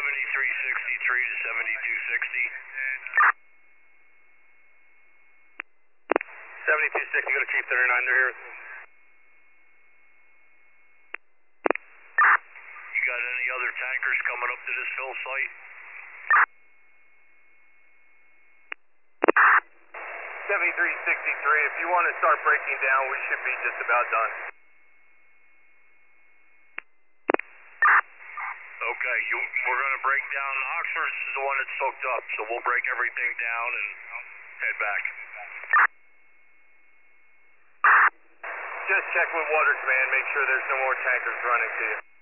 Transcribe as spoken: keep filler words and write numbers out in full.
seventy-three sixty-three to seventy-two sixty. seventy-two sixty, go to Chief thirty-nine, they're here. You got any other tankers coming up to this fill site? seventy-three sixty-three, if you want to start breaking down, we should be just about done. Okay, you, we're going to break down. Oxford's is the one that's soaked up, so we'll break everything down and head back. Just check with Water Command, make sure there's no more tankers running to you.